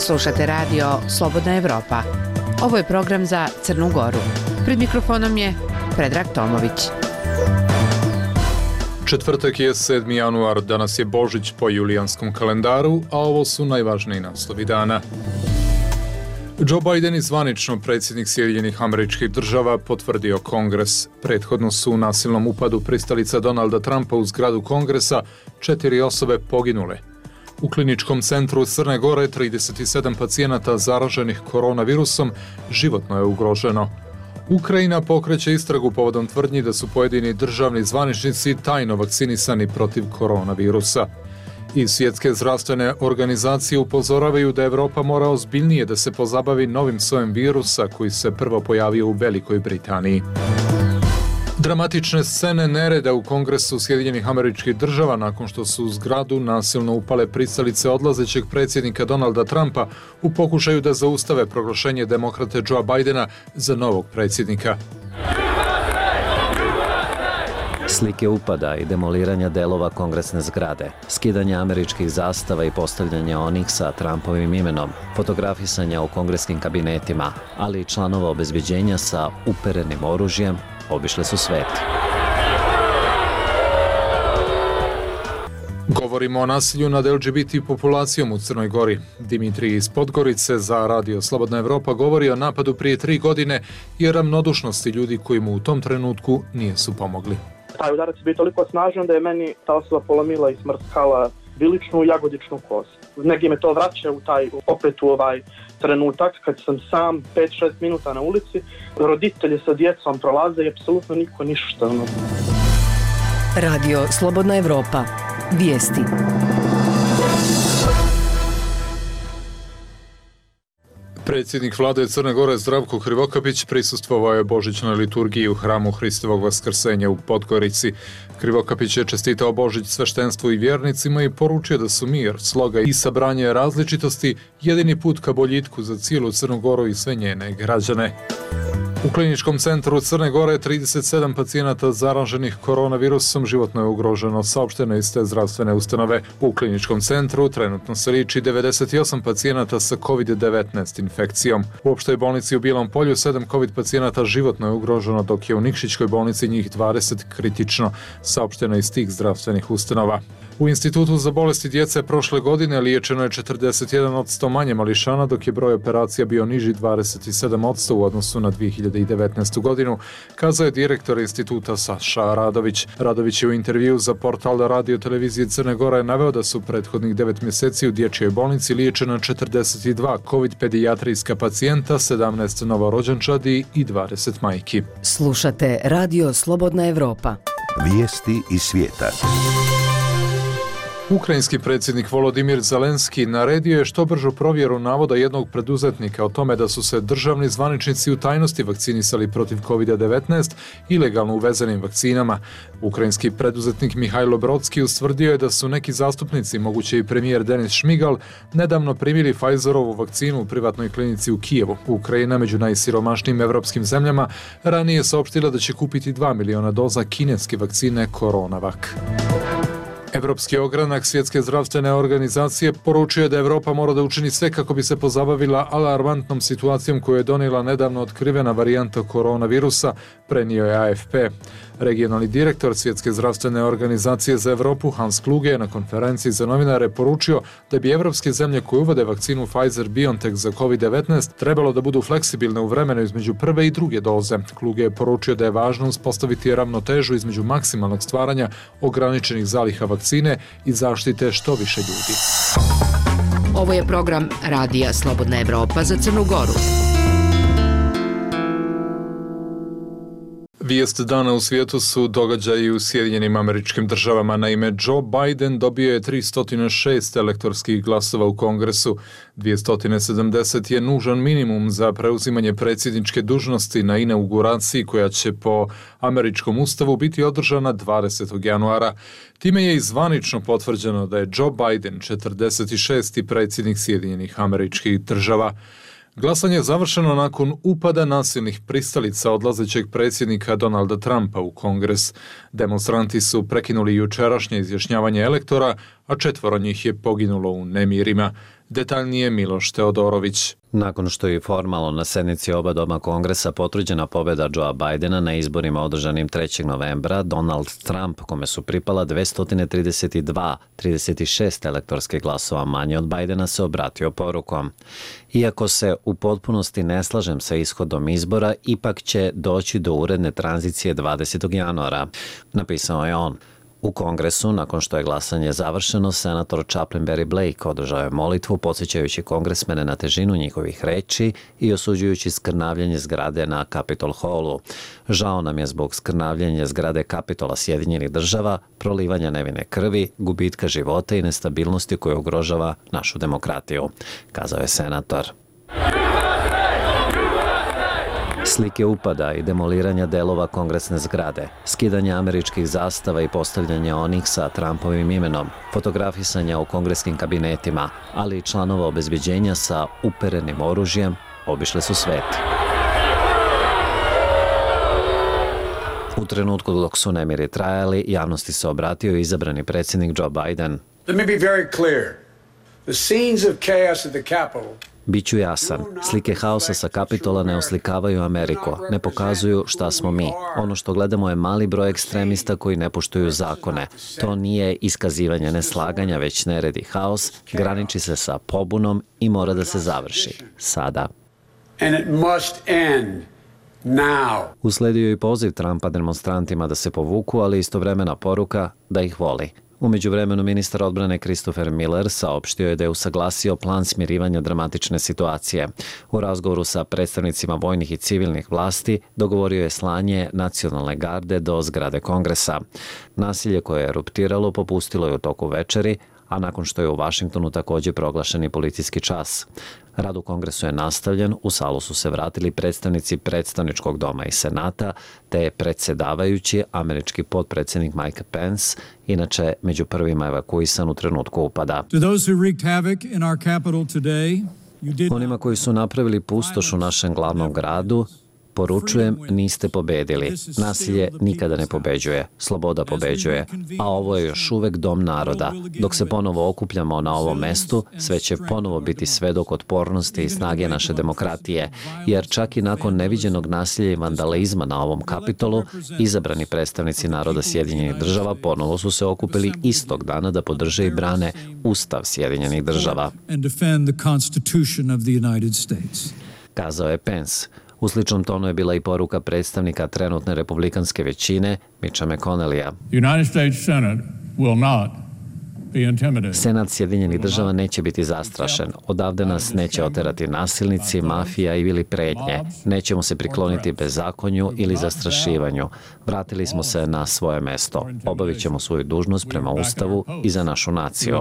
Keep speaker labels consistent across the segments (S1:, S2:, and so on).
S1: Slušate radio Slobodna Evropa. Ovo je program za Crnu Goru. Pred mikrofonom je Predrag Tomović.
S2: Četvrtak je 7. januar, danas je Božić po julijanskom kalendaru, a ovo su najvažniji naslovi dana. Joe Biden, zvanično predsjednik Sjedinjenih Američkih Država, potvrdio Kongres. Prethodno su u nasilnom upadu pristalica Donalda Trumpa u zgradu Kongresa 4 osobe poginule. U kliničkom centru Crne Gore 37 pacijenata zaraženih koronavirusom životno je ugroženo. Ukrajina pokreće istragu povodom tvrdnji da su pojedini državni zvaničnici tajno vakcinisani protiv koronavirusa. I Svjetske zdravstvene organizacije upozoravaju da Evropa mora ozbiljnije da se pozabavi novim sojem virusa koji se prvo pojavio u Velikoj Britaniji. Dramatične scene nereda u Kongresu Sjedinjenih Američkih Država nakon što su u zgradu nasilno upale pristalice odlazećeg predsjednika Donalda Trumpa u pokušaju da zaustave proglašenje demokrate Joea Bidena za novog predsjednika.
S3: Slike upada i demoliranja delova kongresne zgrade, skidanje američkih zastava i postavljanje onih sa Trumpovim imenom, fotografisanja u kongreskim kabinetima, ali i članova obezbeđenja sa uperenim oružjem obišle su svet.
S2: Govorimo o nasilju nad LGBT populacijom u Crnoj Gori. Dimitrij iz Podgorice za radio Slobodna Evropa govori o napadu prije 3 godine i ravnodušnosti ljudi koji mu u tom trenutku nisu pomogli.
S4: Taj udarac je bio toliko snažan da je meni ta osoba polomila i smrskala viličnu i jagodičnu kost. Negdje me to vraća u taj trenutak kad sam sam 5-6 minuta na ulici, roditelji sa djecom prolaze i apsolutno niko ništa.
S5: Radio Slobodna Evropa. Vijesti.
S2: Predsjednik vlade Crne Gore Zdravko Krivokapić prisustvovao je božićnoj liturgiji u hramu Hristovog vaskrsenja u Podgorici. Krivokapić je čestitao Božić sveštenstvu i vjernicima i poručio da su mir, sloga i sabranje različitosti jedini put ka boljitku za cijelu Crnu Goru i sve njene građane. U kliničkom centru Crne Gore 37 pacijenata zaraženih koronavirusom životno je ugroženo, saopšteno iz te zdravstvene ustanove. U kliničkom centru trenutno se liči 98 pacijenata sa COVID-19 infekcijom. U opštoj bolnici u Bilom Polju 7 COVID pacijenata životno je ugroženo, dok je u Nikšićkoj bolnici njih 20 kritično, saopšteno iz tih zdravstvenih ustanova. U Institutu za bolesti djece prošle godine liječeno je 41% manje mališana, dok je broj operacija bio niži 27% u odnosu na 2019. godinu, kazao je direktor instituta Saša Radović. Radović je u intervju za portal Radio Televizije Crne Gore naveo da su prethodnih 9 mjeseci u dječjoj bolnici liječena 42 COVID pedijatrijska pacijenta, 17 novorođenčadi i 20 majki.
S5: Slušate Radio Slobodna Evropa.
S6: Vijesti iz svijeta.
S2: Ukrajinski predsjednik Volodimir Zelenski naredio je što bržu provjeru navoda jednog preduzetnika o tome da su se državni zvaničnici u tajnosti vakcinisali protiv COVID-19 ilegalno uvezenim vakcinama. Ukrajinski preduzetnik Mihajlo Brodski ustvrdio je da su neki zastupnici, moguće i premijer Denis Šmigal, nedavno primili Pfizerovu vakcinu u privatnoj klinici u Kijevu. Ukrajina, među najsiromašnijim evropskim zemljama, ranije saopštila da će kupiti 2 miliona doza kineske vakcine Coronavac. Evropski ogranak Svjetske zdravstvene organizacije poručuje da Evropa mora da učini sve kako bi se pozabavila alarmantnom situacijom koju je donijela nedavno otkrivena varijanta koronavirusa, prenio je AFP. Regionalni direktor Svjetske zdravstvene organizacije za Evropu Hans Kluge je na konferenciji za novinare poručio da bi evropske zemlje koje uvode vakcinu Pfizer-BioNTech za COVID-19 trebalo da budu fleksibilne u vremenu između prve i druge doze. Kluge je poručio da je važno uspostaviti ravnotežu između maksimalnog stvaranja ograničenih zaliha vakcine i zaštite što više ljudi.
S1: Ovo je program Radija Slobodna Evropa za Crnu Goru.
S2: Vijest dana u svijetu su događaji u Sjedinjenim Američkim Državama. Naime, Joe Biden dobio je 306 elektorskih glasova u Kongresu. 270 je nužan minimum za preuzimanje predsjedničke dužnosti na inauguraciji koja će po američkom ustavu biti održana 20. januara. Time je i zvanično potvrđeno da je Joe Biden 46. predsjednik Sjedinjenih Američkih Država. Glasanje je završeno nakon upada nasilnih pristalica odlazećeg predsjednika Donalda Trumpa u Kongres. Demonstranti su prekinuli jučerašnje izjašnjavanje elektora, a 4 njih je poginulo u nemirima. Detaljnije Miloš Teodorović.
S3: Nakon što je formalno na sednici oba doma kongresa potvrđena pobjeda Joea Bidena na izborima održanim 3. novembra, Donald Trump, kome su pripala 232,36 elektorskih glasova manje od Bidena, se obratio porukom. Iako se u potpunosti ne slažem sa ishodom izbora, ipak će doći do uredne tranzicije 20. januara, napisao je on. U kongresu, nakon što je glasanje završeno, senator Chaplain Barry Blake održao je molitvu podsjećajući kongresmene na težinu njihovih reči i osuđujući skrnavljanje zgrade na Capitol Hallu. Žao nam je zbog skrnavljanja zgrade Kapitola Sjedinjenih država, prolivanja nevine krvi, gubitka života i nestabilnosti koja ugrožava našu demokratiju, kazao je senator. Slike upada i demoliranja delova kongresne zgrade, skidanje američkih zastava i postavljanje onih sa Trumpovim imenom, fotografisanja u kongreskim kabinetima, ali i članova obezbeđenja sa uperenim oružjem obišle su svet. U trenutku dok su nemiri trajali, javnosti se obratio izabrani predsjednik Joe Biden.
S7: Let me be very clear. The scenes of chaos at the Capitol
S3: Biću jasan, slike haosa sa Kapitola ne oslikavaju Ameriku, ne pokazuju šta smo mi. Ono što gledamo je mali broj ekstremista koji ne poštuju zakone. To nije iskazivanje neslaganja, već nered i haos, graniči se sa pobunom i mora da se završi. Sada.
S7: and it must end now.
S3: Usledio i poziv Trumpa demonstrantima da se povuku, ali istovremena poruka da ih voli. U međuvremenu ministar odbrane Christopher Miller saopštio je da je usaglasio plan smirivanja dramatične situacije. U razgovoru sa predstavnicima vojnih i civilnih vlasti dogovorio je slanje nacionalne garde do zgrade Kongresa. Nasilje koje je eruptiralo popustilo je u toku večeri, a nakon što je u Vašingtonu također proglašen i policijski čas. Rad u Kongresu je nastavljen, u salu su se vratili predstavnici predstavničkog doma i senata, te je predsjedavajući američki potpredsjednik Mike Pence, inače među prvima evakuisan u trenutku upada. Onima koji su napravili pustoš u našem glavnom gradu, poručujem, niste pobedili. Nasilje nikada ne pobeđuje, sloboda pobeđuje, a ovo je još uvek dom naroda. Dok se ponovo okupljamo na ovom mestu, sve će ponovo biti svedok otpornosti i snage naše demokratije, jer čak i nakon neviđenog nasilja i vandalizma na ovom Kapitolu, izabrani predstavnici naroda Sjedinjenih država ponovo su se okupili istog dana da podrže i brane Ustav Sjedinjenih država, kazao je Pence. U sličnom tonu je bila i poruka predstavnika trenutne republikanske većine, Mitcha McConnellija. Senat Sjedinjenih država neće biti zastrašen. Odavde nas neće oterati nasilnici, mafija ili prijetnje. Nećemo se prikloniti bezakonju ili zastrašivanju. Vratili smo se na svoje mesto. Obavit ćemo svoju dužnost prema Ustavu i za našu naciju.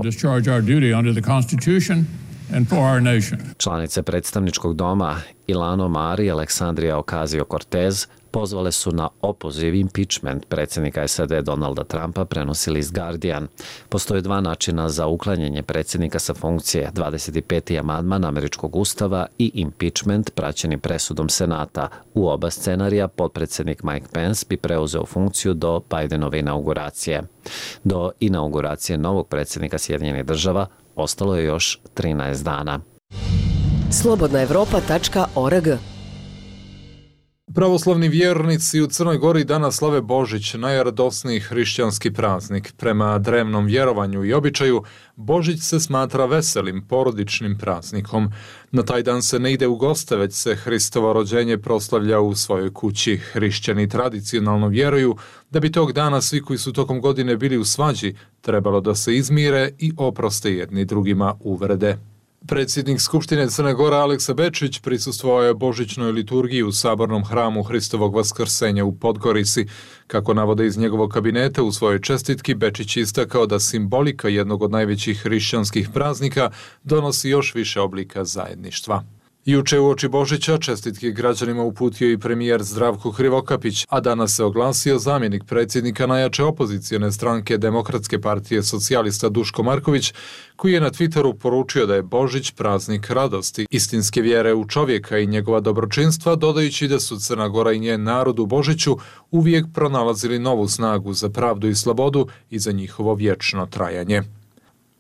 S3: Članice predstavničkog doma Ilhan Omar i Alexandria Ocasio-Cortez pozvale su na opoziv impeachment predsjednika SAD Donalda Trumpa, prenosi list Guardian. Postoje dva načina za uklanjanje predsjednika sa funkcije, 25. amandman američkog ustava i impeachment praćeni presudom Senata. U oba scenarija potpredsjednik Mike Pence bi preuzeo funkciju do Bidenove inauguracije. Do inauguracije novog predsjednika Sjedinjenih država ostalo je još 13 dana.
S5: slobodnaevropa.org.
S2: Pravoslavni vjernici u Crnoj Gori danas slave Božić, najradosniji hrišćanski praznik. Prema drevnom vjerovanju i običaju, Božić se smatra veselim, porodičnim praznikom. Na taj dan se ne ide u goste, već se Hristovo rođenje proslavlja u svojoj kući. Hrišćani tradicionalno vjeruju da bi tog dana svi koji su tokom godine bili u svađi trebalo da se izmire i oproste jedni drugima uvrede. Predsjednik Skupštine Crne Gore Aleksa Bečić prisustvovao je božićnoj liturgiji u sabornom hramu Hristovog vaskrsenja u Podgorici. Kako navode iz njegovog kabineta u svojoj čestitki, Bečić istakao da simbolika jednog od najvećih hrišćanskih praznika donosi još više oblika zajedništva. Juče uoči Božića čestitke građanima uputio i premijer Zdravko Krivokapić, a danas se oglasio zamjenik predsjednika najjače opozicijone stranke Demokratske partije socijalista Duško Marković, koji je na Twitteru poručio da je Božić praznik radosti, istinske vjere u čovjeka i njegova dobročinstva, dodajući da su Crna Gora i njen narod u Božiću uvijek pronalazili novu snagu za pravdu i slobodu i za njihovo vječno trajanje.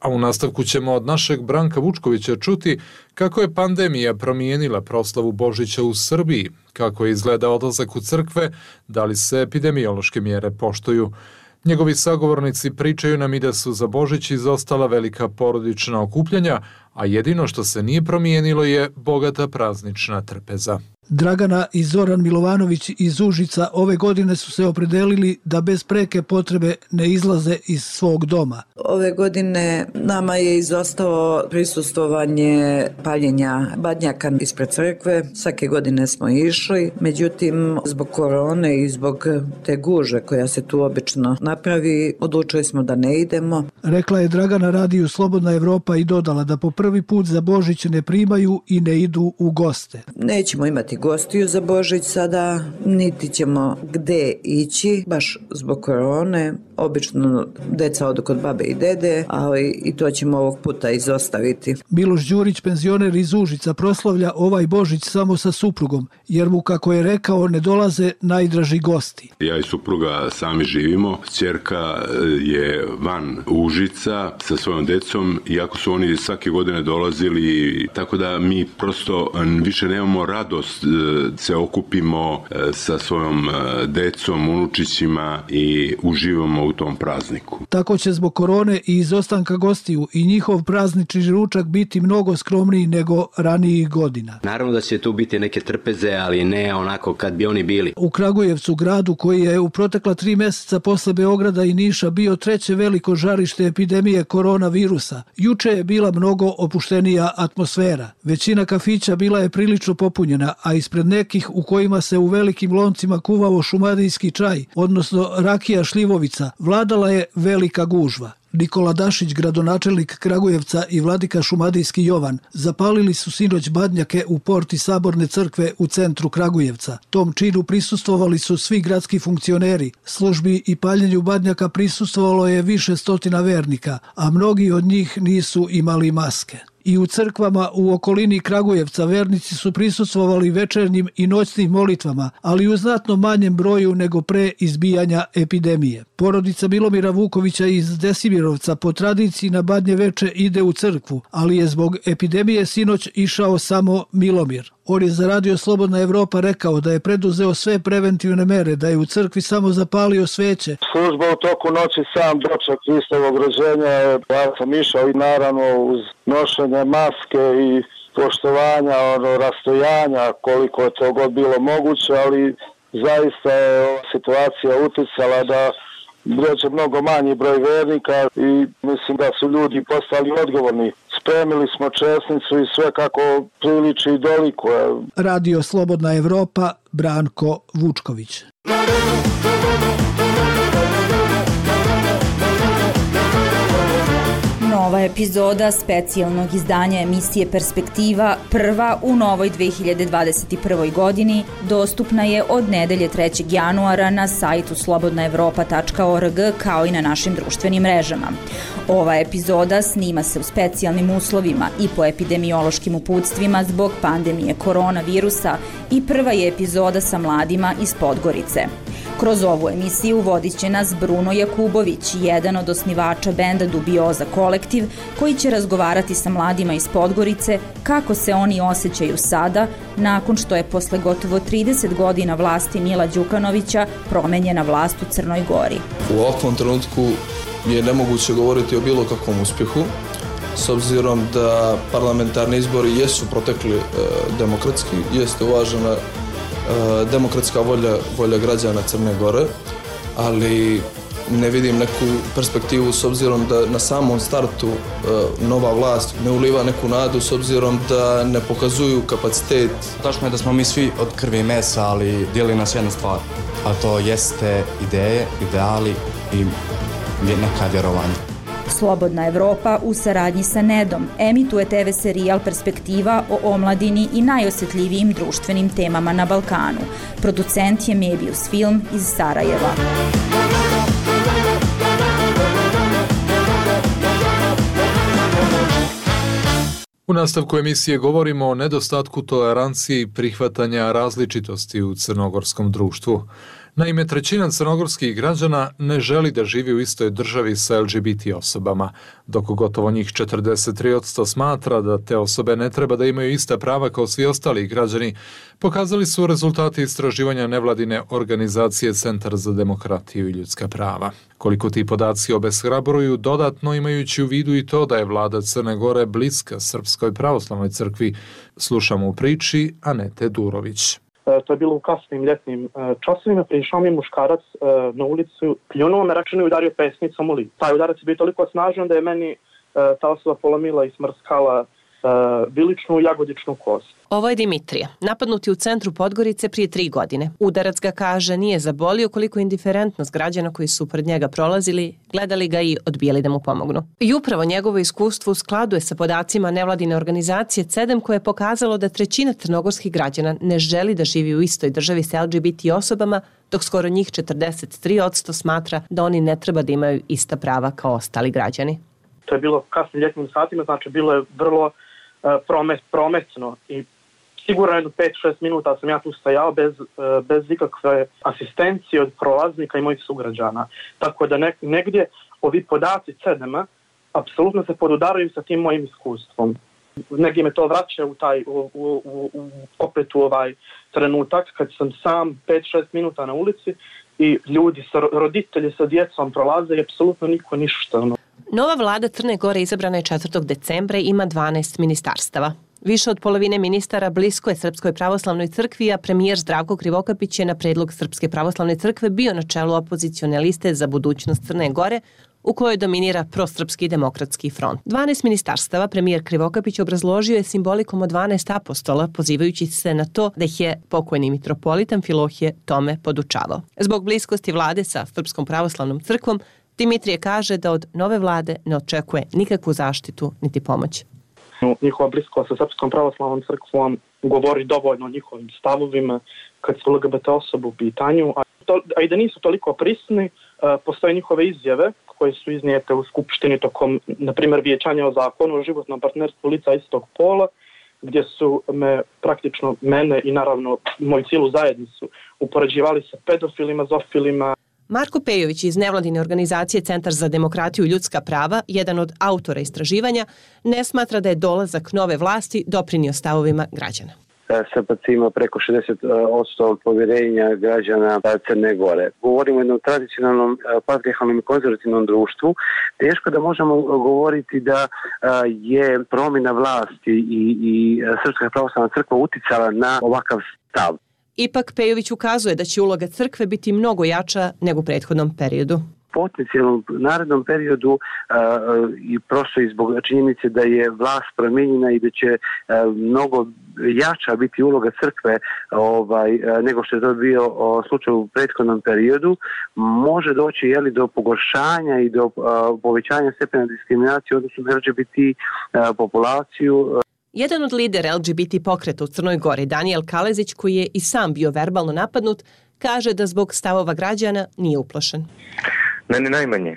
S2: A u nastavku ćemo od našeg Branka Vučkovića čuti kako je pandemija promijenila proslavu Božića u Srbiji, kako izgleda odlazak u crkve, da li se epidemiološke mjere poštuju. Njegovi sagovornici pričaju nam i da su za Božić izostala velika porodična okupljanja, a jedino što se nije promijenilo je bogata praznična trpeza.
S8: Dragana i Zoran Milovanović iz Užica ove godine su se opredelili da bez preke potrebe ne izlaze iz svog doma.
S9: Ove godine nama je izostalo prisustvovanje paljenja badnjaka ispred crkve. Svake godine smo išli, međutim zbog korone i zbog te guže koja se tu obično napravi, odlučili smo da ne idemo.
S8: Rekla je Dragana radiju Slobodna Evropa i dodala da po prvi put za Božić ne primaju i ne idu u goste.
S9: Nećemo imati gostiju za Božić sada, niti ćemo gde ići, baš zbog korone. Obično deca odu kod babe i dede, ali i to ćemo ovog puta izostaviti.
S8: Miloš Đurić, penzioner iz Užica, proslavlja ovaj Božić samo sa suprugom, jer mu, kako je rekao, ne dolaze najdraži gosti.
S10: Ja i supruga sami živimo, ćerka je van Užica sa svojom decom, iako su oni svake godine dolazili, tako da mi prosto više nemamo radost, se okupimo sa svojom decom, unučićima i uživamo u tom prazniku.
S8: Tako će zbog korone i izostanka gostiju i njihov praznični ručak biti mnogo skromniji nego ranijih godina.
S11: Naravno da će tu biti neke trpeze, ali ne onako kad bi oni bili.
S8: U Kragujevcu, gradu koji je u protekla 3 mjeseca posle Beograda i Niša bio treće veliko žarište epidemije koronavirusa, juče je bila mnogo opuštenija atmosfera. Većina kafića bila je prilično popunjena, a ispred nekih u kojima se u velikim loncima kuvao šumadijski čaj, odnosno rakija šljivovica, vladala je velika gužva. Nikola Dašić, gradonačelnik Kragujevca, i vladika šumadijski Jovan zapalili su sinoć badnjake u porti Saborne crkve u centru Kragujevca. Tom činu prisustvovali su svi gradski funkcioneri. Službi i paljenju badnjaka prisustvovalo je više stotina vernika, a mnogi od njih nisu imali maske. I u crkvama u okolini Kragujevca vernici su prisustvovali večernjim i noćnim molitvama, ali u znatno manjem broju nego pre izbijanja epidemije. Porodica Milomira Vukovića iz Desimirovca po tradiciji na Badnje veče ide u crkvu, ali je zbog epidemije sinoć išao samo Milomir. On je za radio Slobodna Evropa rekao da je preduzeo sve preventivne mere, da je u crkvi samo zapalio sveće.
S12: Služba u toku noći sam doček Hristovog rođenja, ja sam išao i naravno uz nošenje maske i poštovanja rastojanja koliko je to god bilo moguće, ali zaista je ova situacija uticala da dođe mnogo manji broj vernika i mislim da su ljudi postali odgovorni. Spremili smo česnicu i sve kako priliči i dolikuje.
S8: Radio Slobodna Evropa, Branko Vučković.
S13: Nova epizoda specijalnog izdanja emisije Perspektiva, prva u novoj 2021. godini, dostupna je od nedelje 3. januara na sajtu slobodnaevropa.org kao i na našim društvenim mrežama. Ova epizoda snima se u specijalnim uslovima i po epidemiološkim uputstvima zbog pandemije koronavirusa i prva je epizoda sa mladima iz Podgorice. Kroz ovu emisiju vodit će nas Bruno Jakubović, jedan od osnivača benda Dubioza kolektiv, koji će razgovarati sa mladima iz Podgorice kako se oni osjećaju sada, nakon što je posle gotovo 30 godina vlasti Mila Đukanovića promenjena vlast u Crnoj Gori.
S14: U ovakvom trenutku je nemoguće govoriti o bilo kakvom uspjehu, s obzirom da parlamentarni izbori jesu protekli demokratski, jeste uvažena demokratska volja građana Crne Gore, ali ne vidim neku perspektivu s obzirom da na samom startu nova vlast ne uliva neku nadu s obzirom da ne pokazuju kapacitet.
S15: Tačno je da smo mi svi od krvi i mesa, ali dijeli nas jedna stvar, a to jeste ideje, ideali i neka vjerovanja.
S13: Slobodna Evropa u saradnji sa Nedom emituje TV serijal Perspektiva o omladini i najosjetljivijim društvenim temama na Balkanu. Producent je Mebius Film iz Sarajeva.
S2: U nastavku emisije govorimo o nedostatku tolerancije i prihvatanja različitosti u crnogorskom društvu. Naime, trećina crnogorskih građana ne želi da živi u istoj državi sa LGBT osobama, dok gotovo njih 43% smatra da te osobe ne treba da imaju ista prava kao svi ostali građani, pokazali su rezultati istraživanja nevladine organizacije Centar za demokratiju i ljudska prava. Koliko ti podaci obeshrabruju, dodatno imajući u vidu i to da je vlada Crne Gore bliska Srpskoj pravoslavnoj crkvi, slušamo u priči Anete Durović.
S4: To je bilo u kasnim ljetnim časovima, prišao mi je muškarac na ulicu, pljunuo me, rečeno i udario pesnicom u lice. Taj udarac je bio toliko snažan da je meni ta osoba polomila i smrskala viličnu i jagodičnu kost.
S16: Ovo je Dimitrije, napadnuti u centru Podgorice prije 3 godine. Udarac ga, kaže, nije zabolio koliko indiferentnost građana koji su pred njega prolazili, gledali ga i odbijali da mu pomognu. I upravo njegovo iskustvo u skladu je sa podacima nevladine organizacije CEDEM, koje je pokazalo da trećina crnogorskih građana ne želi da živi u istoj državi sa LGBT osobama, dok skoro njih 43% smatra da oni ne treba da imaju ista prava kao ostali građani.
S4: To je bilo kasnim ljetnim satima, znači bilo je vrlo prometno i sigurno jedno 5-6 minuta sam ja tu stajao bez ikakve asistencije od prolaznika i mojih sugrađana. Tako da negdje ovi podaci CEDEM-a apsolutno se podudaraju sa tim mojim iskustvom. Negdje me to vraća opet u ovaj trenutak kad sam sam 5-6 minuta na ulici i ljudi, roditelji sa djecom prolaze i apsolutno niko ništa.
S16: Nova vlada Crne Gore izabrana je 4. decembra i ima 12 ministarstava. Više od polovine ministara blisko je Srpskoj pravoslavnoj crkvi, a premijer Zdravko Krivokapić je na predlog Srpske pravoslavne crkve bio na čelu opozicione liste za budućnost Crne Gore, u kojoj dominira prosrpski demokratski front. 12 ministarstava premijer Krivokapić obrazložio je simbolikom od 12 apostola, pozivajući se na to da ih je pokojni mitropolit Amfilohije tome podučavao. Zbog bliskosti vlade sa Srpskom pravoslavnom crkvom, Dimitrije kaže da od nove vlade ne očekuje nikakvu zaštitu niti pomoć.
S4: Njihova bliskost sa Srpskom pravoslavnom crkvom govori dovoljno o njihovim stavovima kad su LGBT osobe u pitanju, a i da nisu toliko prisni, postoje njihove izjave koje su iznijete u Skupštini tokom, na primjer, vijećanja o zakonu o životnom partnerstvu lica istog pola, gdje su praktično mene i naravno moju cijelu zajednicu upoređivali sa pedofilima, zofilima.
S16: Marko Pejović iz nevladine organizacije Centar za demokratiju i ljudska prava, jedan od autora istraživanja, ne smatra da je dolazak nove vlasti doprinio stavovima građana.
S17: SPC ima preko 60% povjerenja građana Crne Gore. Govorimo o jednom tradicionalnom, patrijarhalnom i konzervativnom društvu. Teško da možemo govoriti da je promjena vlasti i Srpska pravoslavna crkva uticala na ovakav stav.
S16: Ipak Pejović ukazuje da će uloga crkve biti mnogo jača nego u prethodnom periodu.
S17: Potencijalnom narednom periodu i prosto i zbog činjenice da je vlast promijenjena i da će mnogo jača biti uloga crkve nego što je to bio slučaj u prethodnom periodu, može doći do pogoršanja i do povećanja stepena diskriminacije odnosno LGBT populaciju.
S16: Jedan od lidera LGBT pokreta u Crnoj Gori, Danijel Kalezić, koji je i sam bio verbalno napadnut, kaže da zbog stavova građana nije uplašen.
S18: Ne najmanje.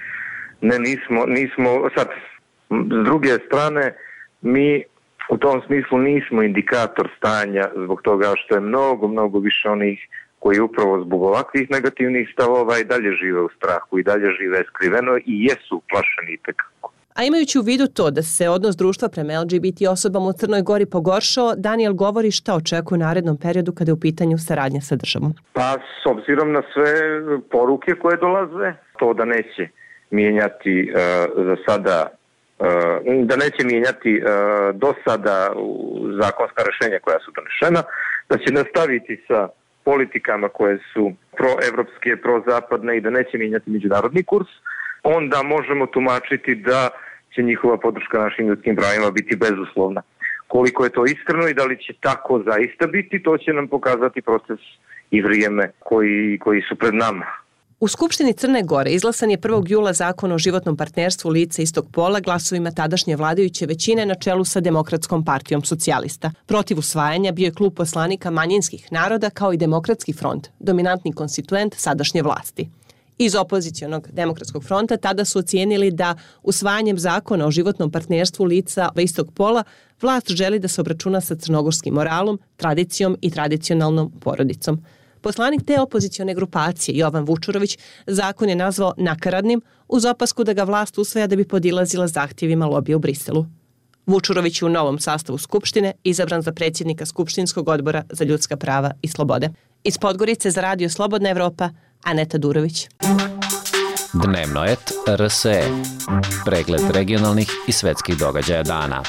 S18: Nismo, sad, s druge strane, mi u tom smislu nismo indikator stanja zbog toga što je mnogo više onih koji upravo zbog ovakvih negativnih stavova i dalje žive u strahu i dalje žive skriveno i jesu uplašeni itekako.
S16: A imajući u vidu to da se odnos društva prema LGBT osobama u Crnoj Gori pogoršao, Daniel govori šta očekuje u narednom periodu kada je u pitanju saradnja sa državom.
S18: Pa s obzirom na sve poruke koje dolaze, to da neće mijenjati za sada, da neće mijenjati do sada zakonska rješenja koja su donešena, da će nastaviti sa politikama koje su proevropske, prozapadne i da neće mijenjati međunarodni kurs, onda možemo tumačiti da će njihova podrška našim ljudskim pravima biti bezuslovna. Koliko je to iskreno i da li će tako zaista biti, to će nam pokazati proces i vrijeme koji su pred nama.
S16: U Skupštini Crne Gore izglasan je 1. jula zakon o životnom partnerstvu lica istog pola glasovima tadašnje vladajuće većine na čelu sa Demokratskom partijom socijalista. Protiv usvajanja bio je klub poslanika manjinskih naroda kao i Demokratski front, dominantni konstituent sadašnje vlasti. Iz opozicionog Demokratskog fronta tada su ocijenili da usvajanjem zakona o životnom partnerstvu lica istog pola vlast želi da se obračuna sa crnogorskim moralom, tradicijom i tradicionalnom porodicom. Poslanik te opozicione grupacije, Jovan Vučurović, zakon je nazvao nakaradnim uz opasku da ga vlast usvaja da bi podilazila zahtjevima lobija u Briselu. Vučurović je u novom sastavu Skupštine izabran za predsjednika Skupštinskog odbora za ljudska prava i slobode. Iz Podgorice za Radio Slobodna Evropa, Aneta Durović.
S3: Dnevnoet RSE. Pregled regionalnih i svetskih događaja dana.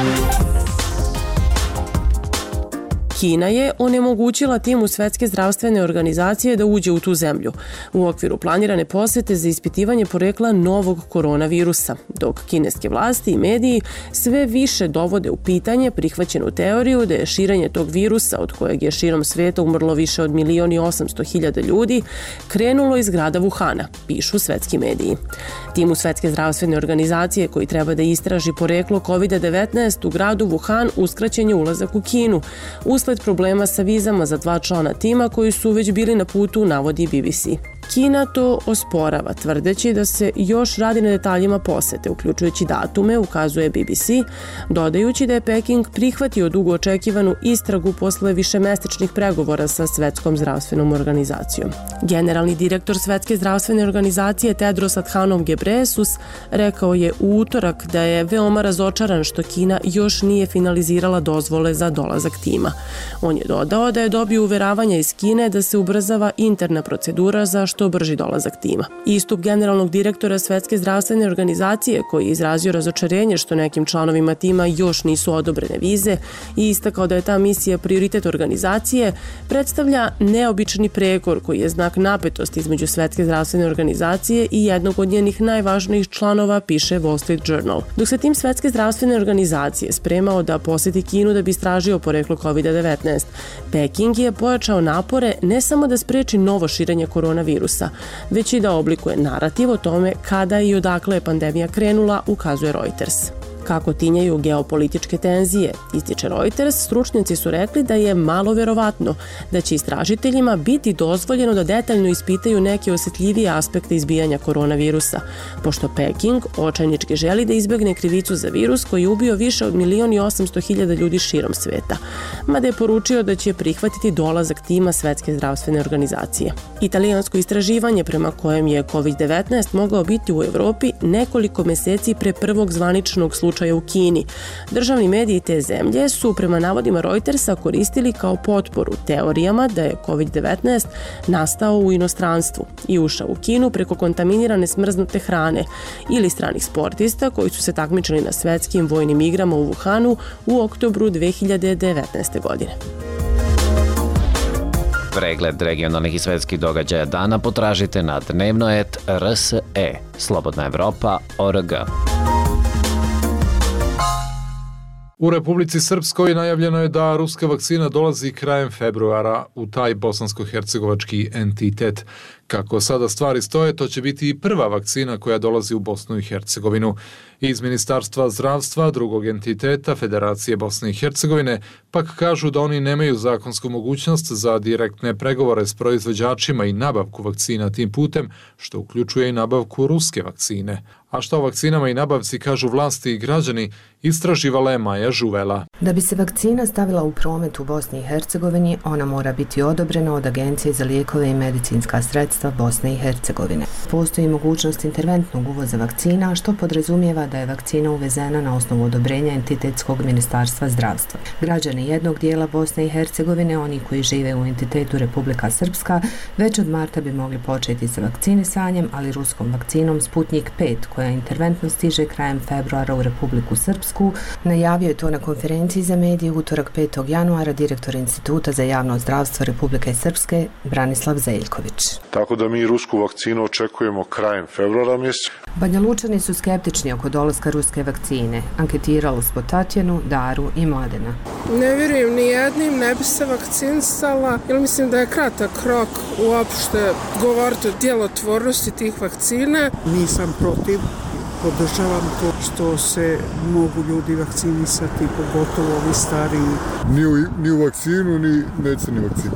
S19: Kina je onemogućila timu Svetske zdravstvene organizacije da uđe u tu zemlju u okviru planirane posete za ispitivanje porekla novog koronavirusa, dok kineske vlasti i mediji sve više dovode u pitanje prihvaćenu teoriju da je širenje tog virusa, od kojeg je širom sveta umrlo više od 1.800.000 ljudi, krenulo iz grada Wuhana, pišu svetski mediji. Timu Svetske zdravstvene organizacije koji treba da istraži poreklo COVID-19 u gradu Wuhan uskraćen je ulazak u Kinu, usled problema sa vizama za 2 člana tima koji su već bili na putu, navodi BBC. Kina to osporava, tvrdeći da se još radi na detaljima posete, uključujući datume, ukazuje BBC, dodajući da je Peking prihvatio dugo očekivanu istragu posle višemesečnih pregovora sa Svetskom zdravstvenom organizacijom. Generalni direktor Svetske zdravstvene organizacije Tedros Adhanom Ghebreyesus rekao je u utorak da je veoma razočaran što Kina još nije finalizirala dozvole za dolazak tima. On je dodao da je dobio uveravanja iz Kine da se ubrzava interna procedura za što brži dolazak tima. Istup generalnog direktora Svetske zdravstvene organizacije, koji je izrazio razočarenje što nekim članovima tima još nisu odobrene vize i istakao da je ta misija prioritet organizacije, predstavlja neobični prekor koji je znak napetosti između Svetske zdravstvene organizacije i jednog od njenih najvažnijih članova, piše Wall Street Journal. Dok se tim Svetske zdravstvene organizacije spremao da poseti Kinu da bi istražio poreklo COVID-19, Peking je pojačao napore ne samo da spreči novo širenje koronavirusa, već i da oblikuje narativ o tome kada i odakle je pandemija krenula, ukazuje Reuters. Kako tinjaju geopolitičke tenzije, ističe Reuters, stručnjaci su rekli da je malo verovatno da će istražiteljima biti dozvoljeno da detaljno ispitaju neke osjetljivije aspekte izbijanja koronavirusa, pošto Peking očajnički želi da izbegne krivicu za virus koji je ubio više od 1.800.000 ljudi širom sveta, mada je poručio da će prihvatiti dolazak tima Svetske zdravstvene organizacije. Italijansko istraživanje prema kojem je COVID-19 mogao biti u Evropi nekoliko meseci pre prvog zvaničnog slučaja u Kini. Državni mediji te zemlje su prema navodima Reutersa koristili kao potporu teorijama da je COVID-19 nastao u inostranstvu i ušao u Kinu preko kontaminirane smrznute hrane ili stranih sportista koji su se takmičili na svetskim vojnim igrama u Wuhanu u oktobru 2019. godine.
S3: Pregled regionalnih i svetskih događaja dana potražite na dnevnoet RSE, slobodnaevropa.org.
S2: U Republici Srpskoj najavljeno je da ruska vakcina dolazi krajem februara u taj bosansko-hercegovački entitet. Kako sada stvari stoje, to će biti i prva vakcina koja dolazi u Bosnu i Hercegovinu. Iz Ministarstva zdravstva drugog entiteta Federacije Bosne i Hercegovine pak kažu da oni nemaju zakonsku mogućnost za direktne pregovore s proizvođačima i nabavku vakcina tim putem, što uključuje i nabavku ruske vakcine. A što o vakcinama i nabavci kažu vlasti i građani, istraživala je Maja Žuvela.
S20: Da bi se vakcina stavila u promet u Bosni i Hercegovini, ona mora biti odobrena od Agencije za lijekove i medicinska sredstva Bosne i Hercegovine. Postoji mogućnost interventnog uvoza vakcina, što podrazumijeva da je vakcina uvezena na osnovu odobrenja entitetskog ministarstva zdravstva. Građani jednog dijela Bosne i Hercegovine, oni koji žive u entitetu Republika Srpska, već od marta bi mogli početi sa vakcinisanjem, ali ruskom vakcinom Sputnik 5, koja interventno stiže krajem februara u Republiku Srpsku, najavio je to na konferenciji za medije utorak 5. januara direktor Instituta za javno zdravstvo Republike Srpske Branislav Zeljković.
S21: Tako da mi rusku vakcinu očekujemo krajem februara mjeseca.
S20: Banja Lučani su skeptični oko dolaska ruske vakcine. Anketiralo smo Tatjanu, Daru i Mladena.
S22: Ne vjerujem ni jednim, ne bi se vakcinisala, jer mislim da je kratak rok uopšte govoriti o djelotvornosti tih vakcina.
S23: Nisam protiv, podržavam to što se mogu ljudi vakcinisati, pogotovo ovi stariji.
S24: Ni u vakcinu, ni neće ni vakcinisati.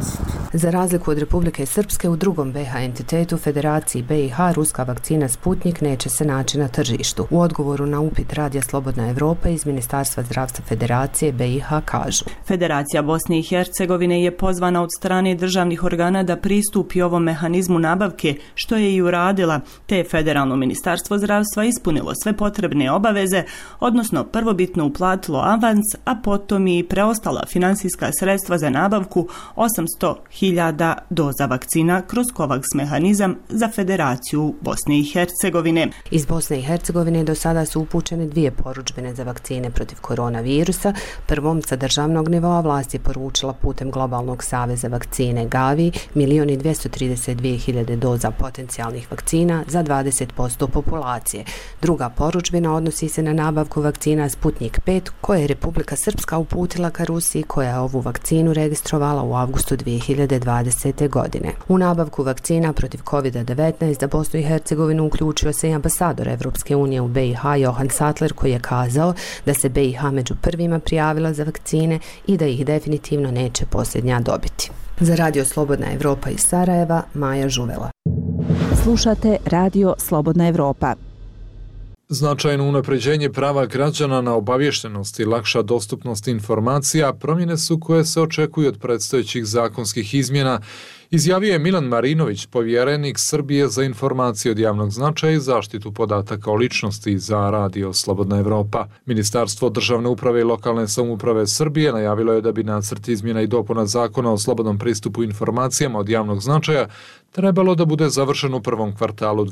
S20: Za razliku od Republike Srpske, u drugom BiH entitetu Federaciji BiH ruska vakcina Sputnik neće se naći na tržištu. U odgovoru na upit Radija Slobodna Evropa iz Ministarstva zdravstva Federacije BiH kažu:
S1: Federacija Bosne i Hercegovine je pozvana od strane državnih organa da pristupi ovom mehanizmu nabavke, što je i uradila, te je Federalno ministarstvo zdravstva ispunilo sve potrebne obaveze, odnosno prvobitno uplatilo avans, a potom i preostala finansijska sredstva za nabavku 800.000 doza vakcina kroz COVAX mehanizam za Federaciju Bosne i Hercegovine.
S20: Iz Bosne i Hercegovine do sada su upućene 2 porudžbine za vakcine protiv koronavirusa. Prvom sa državnog nivoa vlast je poručila putem Globalnog saveza vakcine Gavi 1.232.000 doza potencijalnih vakcina za 20% populacije. Druga porudžbina odnosi se na nabavku vakcina Sputnik 5 koje je Republika Srpska uputila ka Rusiji, koja je ovu vakcinu registrovala u avgustu 2020. godine. U nabavku vakcina protiv COVID-19 za Bosnu i Hercegovinu uključio se i ambasador Evropske unije u BiH Johan Sattler, koji je kazao da se BiH među prvima prijavila za vakcine i da ih definitivno neće posljednja dobiti. Za Radio Slobodna Evropa iz Sarajeva, Maja Žuvela.
S6: Slušate Radio Slobodna Evropa.
S2: Značajno unapređenje prava građana na obaviještenost i lakša dostupnost informacija promjene su koje se očekuju od predstojećih zakonskih izmjena, izjavio je Milan Marinović, povjerenik Srbije za informacije od javnog značaja i zaštitu podataka o ličnosti za Radio Slobodna Evropa. Ministarstvo državne uprave i lokalne samouprave Srbije najavilo je da bi nacrt izmjena i dopuna zakona o slobodnom pristupu informacijama od javnog značaja trebalo da bude završen u prvom kvartalu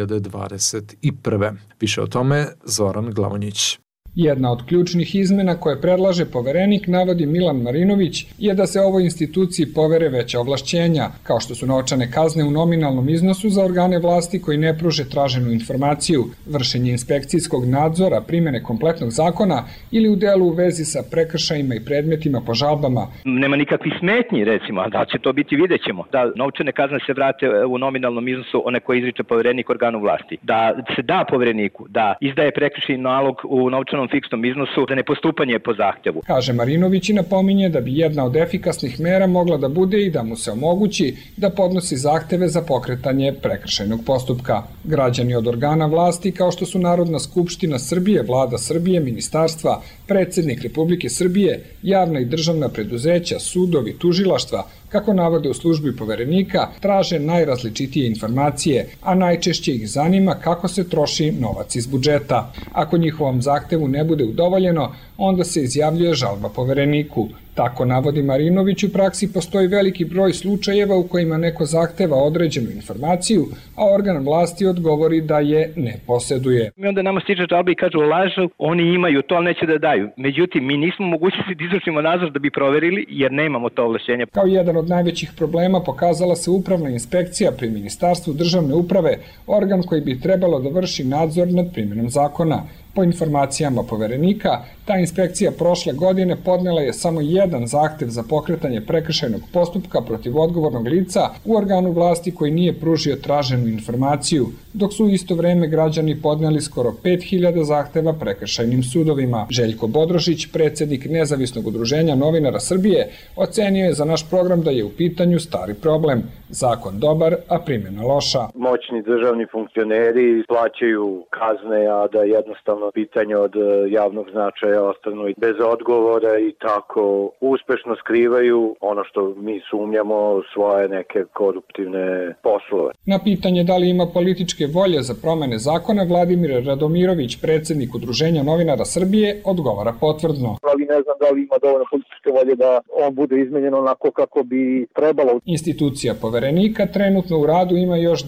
S2: 2021. Više o tome Zoran Glavonjić.
S7: Jedna od ključnih izmena koje predlaže poverenik, navodi Milan Marinović, je da se ovoj instituciji povere veća ovlašćenja, kao što su novčane kazne u nominalnom iznosu za organe vlasti koji ne pruže traženu informaciju, vršenje inspekcijskog nadzora, primjene kompletnog zakona ili u delu u vezi sa prekršajima i predmetima po žalbama.
S24: Nema nikakvih smetnji, recimo, a da će to biti, vidjet ćemo. Da novčane kazne se vrate u nominalnom iznosu one koje izriče poverenik organu vlasti. Da se da povereniku, da izdaje prekršajni nalog u novčanom fiksnom iznosu za nepostupanje po zahtjevu.
S7: Kaže Marinović i napominje da bi jedna od efikasnih mera mogla da bude i da mu se omogući da podnosi zahteve za pokretanje prekršajnog postupka. Građani od organa vlasti kao što su Narodna skupština Srbije, Vlada Srbije, ministarstva, predsjednik Republike Srbije, javna i državna preduzeća, sudovi, tužilaštva, kako navode u službi poverenika, traže najrazličitije informacije, a najčešće ih zanima kako se troši novac iz budžeta. Ako njihovom zahtevu ne bude udovoljeno, onda se izjavljuje žalba povereniku. Tako navodi Marinović, u praksi postoji veliki broj slučajeva u kojima neko zahteva određenu informaciju, a organ vlasti odgovori da je ne posjeduje.
S24: Mi onda nama stiže žalba i kažu lažu, oni imaju to, ali neće da daju. Međutim, mi nismo mogućnosti da izvršimo nadzor da bi proverili, jer nemamo to ovlašćenje.
S7: Kao jedan od najvećih problema pokazala se upravna inspekcija pri Ministarstvu državne uprave, organ koji bi trebalo da vrši nadzor nad primjenom zakona. Po informacijama poverenika, ta inspekcija prošle godine podnela je samo jedan zahtev za pokretanje prekršajnog postupka protiv odgovornog lica u organu vlasti koji nije pružio traženu informaciju, dok su u isto vreme građani podneli skoro 5000 zahteva prekršajnim sudovima. Željko Bodrošić, predsjednik Nezavisnog udruženja novinara Srbije, ocenio je za naš program da je u pitanju stari problem. Zakon dobar, a primjena loša.
S25: Moćni državni funkcioneri plaćaju kazne, a da jednostavno pitanje od javnog značaja ostanu bez odgovora i tako uspešno skrivaju ono što mi sumnjamo, svoje neke koruptivne poslove.
S7: Na pitanje da li ima političke volje za promene zakona, Vladimir Radomirović, predsjednik Udruženja novinara Srbije, odgovara potvrdno.
S12: Ali ne znam da li ima dovoljno političke volje da on bude izmenjen onako kako bi trebalo.
S7: Institucija poverenika trenutno u radu ima još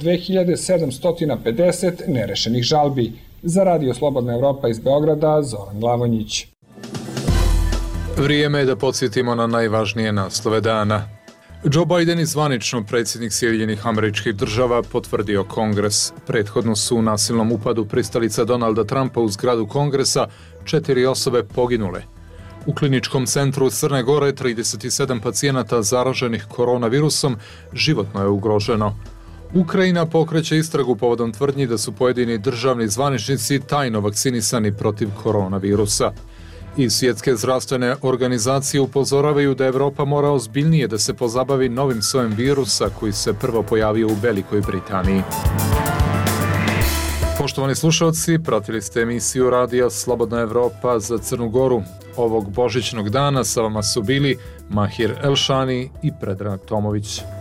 S7: 2750 nerešenih žalbi. Za Radio Slobodna Evropa iz Beograda, Zoran Glavonjić.
S2: Vrijeme je da podsjetimo na najvažnije naslove dana. Joe Biden je zvanično predsjednik Sjedinjenih Američkih Država potvrdio Kongres. Prethodno su u nasilnom upadu pristalica Donalda Trumpa u zgradu Kongresa 4 osobe poginule. U kliničkom centru Crne Gore 37 pacijenata zaraženih koronavirusom životno je ugroženo. Ukrajina pokreće istragu povodom tvrdnji da su pojedini državni zvaničnici tajno vakcinisani protiv koronavirusa. Iz Svjetske zdravstvene organizacije upozoravaju da Evropa mora ozbiljnije da se pozabavi novim sojem virusa koji se prvo pojavio u Velikoj Britaniji. Poštovani slušalci, pratili ste emisiju Radija Slobodna Evropa za Crnu Goru. Ovog božićnog dana sa vama su bili Mahir Elšani i Predrag Tomović.